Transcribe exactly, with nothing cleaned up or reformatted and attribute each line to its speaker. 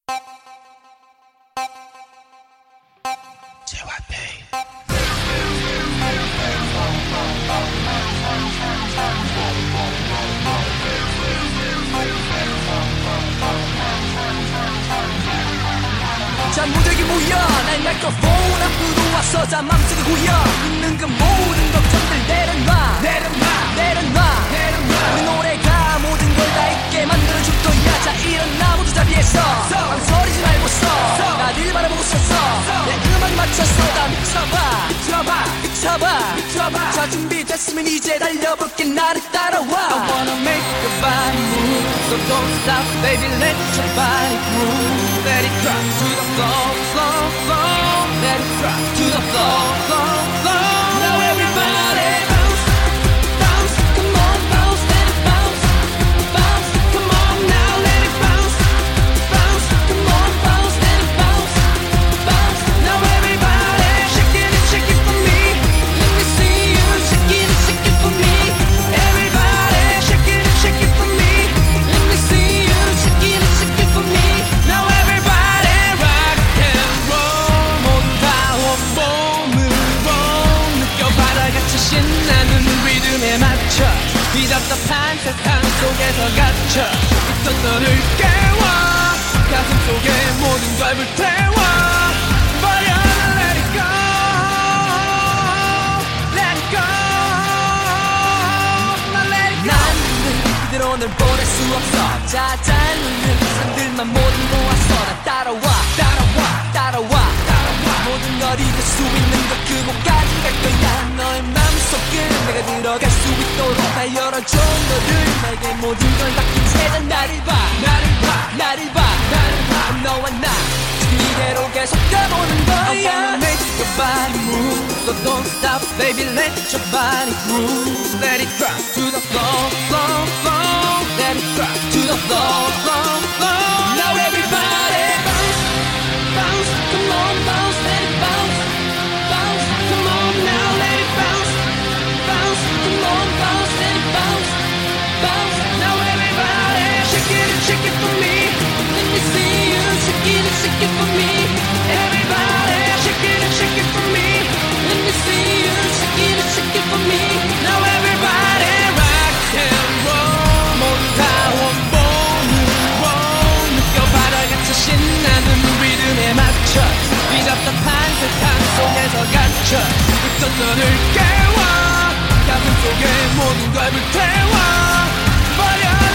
Speaker 1: 자 무대기 모여 날 마이크로폰 앞으로 와서 자 맘속에 고여 있는 그 모든 걱정들 내려놔 내려놔 내려놔 내려놔 그 노래가 모든 걸 다 잊게 만들어줄 거야. 자 일어나 모두 자리에서 망설이지 말고 서 나를 바라보고 서서 내 음악에 맞춰서 다 미쳐봐 미쳐봐 미쳐봐 미쳐봐 자 준비됐으면 이제 달려볼게 나를 따라와. I wanna make your body move so don't stop baby let your body move. Let it drop to the floor, floor, floor. Let it drop to the floor, floor, floor. Now everybody bounce, bounce, come on bounce, let it bounce, bounce, come on now let it bounce, bounce, come on bounce, let it bounce, bounce. Now everybody shake it and shake it for me. Let me see you shake it and shake it for me. Everybody shake it and shake it for me. Let me see you shake it and shake it for me. Now everybody rock and roll 모두 다 온몸으로 느껴봐라 같이 신나는 리듬에 맞춰 이 답답한 세상 속에서 갇혀 있던 너를 깨워 가슴 속에 모든 걸 불태워 버려 let it go let it go 나 let it go 난 그대로 널 보낼 수 없어 자 잘 웃는 사람들만 모두 모아서 나 따라와 따라와 따라와 따라와 모든 걸 잊을 수 있는 것 그곳까지 갈 거야. 너의 맘속을 내가 들어갈 수 있도록 다 열어줘 너를 내게 모든 걸 맡긴 채 나를 봐 나를 봐 나를 봐 나를 봐 너와 나 이대로 계속 가보는 거야. I wanna make your body move so don't stop baby let your body move. Let it drop to the floor floor floor. Let it drop to the floor floor floor. Now everybody bounce bounce come on bounce let it bounce bounce come on now let it bounce bounce come on bounce let it bounce bounce. Now everybody shake it and shake it for me. Let me see you shake it and shake it for me. Everybody shake it and shake it for me. Let me see you shake it and shake it for me. Now everybody rock and roll 모두 다 원본으로 느껴봐라 같이 신나는 리듬에 맞춰 이 답답한 세상 속에서 갇혀 있던 너를 깨워 가슴 속에 모든 걸 불태워 버려